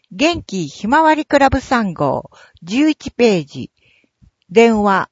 元気ひまわりクラブ3号11ページ。電話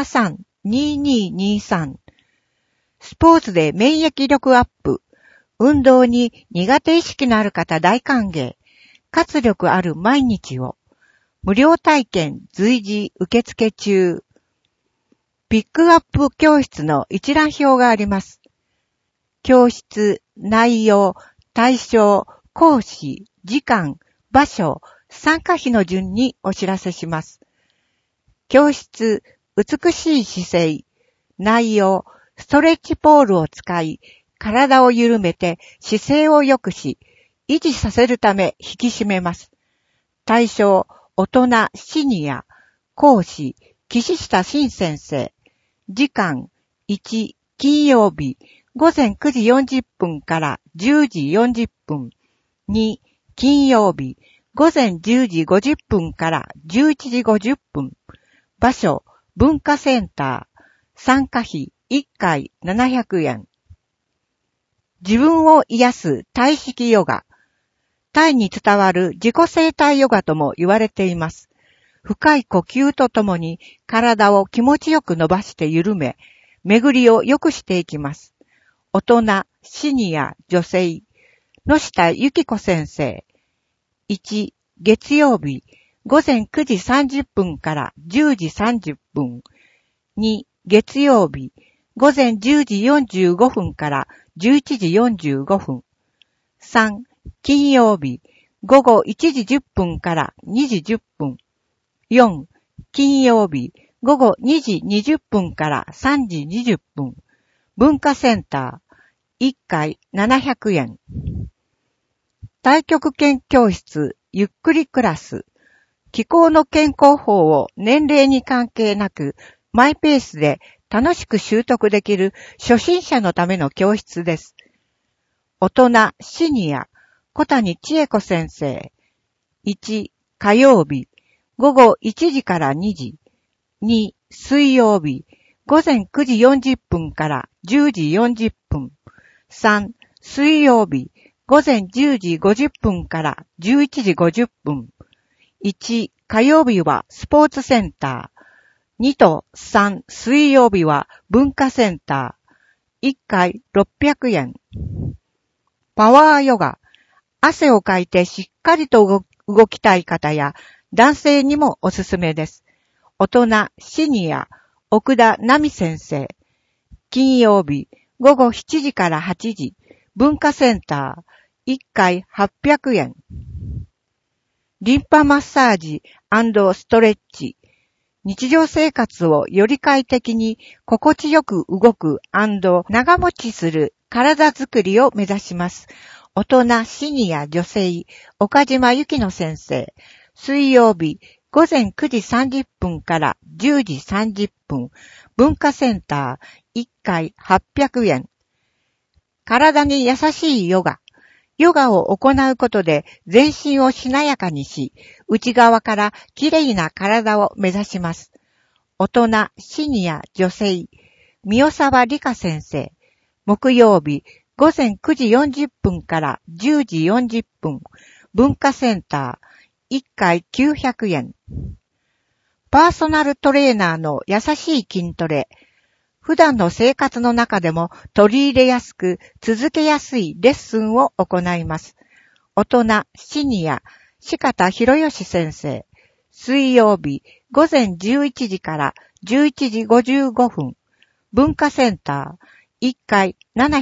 73-2223。スポーツで免疫力アップ。運動に苦手意識のある方大歓迎。活力ある毎日を。無料体験随時受付中。ピックアップ教室の一覧表があります。教室、内容、対象、講師、時間、場所、参加費の順にお知らせします。教室、美しい姿勢。内容、ストレッチポールを使い、体を緩めて姿勢を良くし、維持させるため引き締めます。対象、大人、シニア。講師、岸下慎先生。時間、1、金曜日、午前9時40分から10時40分。2、金曜日、午前10時50分から11時50分。場所、文化センター。参加費1回700円。自分を癒す体式ヨガ。タイに伝わる自己生態ヨガとも言われています。深い呼吸とともに体を気持ちよく伸ばして緩め、巡りを良くしていきます。大人、シニア、女性。野下由紀子先生。1、月曜日、午前9時30分から10時30分。2、月曜日、午前10時45分から11時45分。3、金曜日、午後1時10分から2時10分。4、金曜日、午後2時20分から3時20分。文化センター、1回700円。太極拳教室、ゆっくりクラス。気候の健康法を年齢に関係なく、マイペースで楽しく習得できる初心者のための教室です。大人、シニア、小谷千恵子先生。1、火曜日、午後1時から2時。2、水曜日、午前9時40分から10時40分。3、水曜日、午前10時50分から11時50分。1、火曜日はスポーツセンター。2と3、水曜日は文化センター。1回600円。パワーヨガ。汗をかいてしっかりと動きたい方や男性にもおすすめです。大人、シニア、奥田奈美先生。金曜日、午後7時から8時。文化センター。1回800円。リンパマッサージ&ストレッチ。日常生活をより快適に心地よく動く&長持ちする体づくりを目指します。大人、シニア、女性、岡島由紀乃先生。水曜日、午前9時30分から10時30分。文化センター、1回800円。体に優しいヨガ。ヨガを行うことで全身をしなやかにし、内側からきれいな体を目指します。大人、シニア、女性、三沢理香先生。木曜日、午前9時40分から10時40分。文化センター、1回900円。パーソナルトレーナーの優しい筋トレ。普段の生活の中でも取り入れやすく続けやすいレッスンを行います。大人、シニア、四方博義先生。水曜日、午前11時から11時55分。文化センター、1回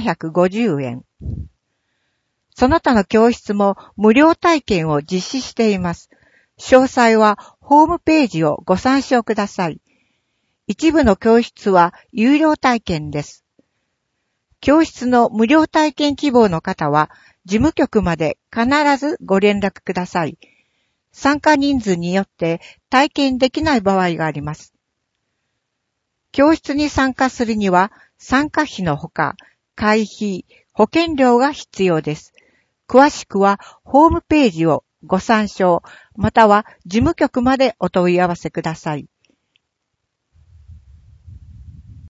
750円。その他の教室も無料体験を実施しています。詳細はホームページをご参照ください。一部の教室は有料体験です。教室の無料体験希望の方は、事務局まで必ずご連絡ください。参加人数によって体験できない場合があります。教室に参加するには、参加費のほか、会費、保険料が必要です。詳しくは、ホームページをご参照、または事務局までお問い合わせください。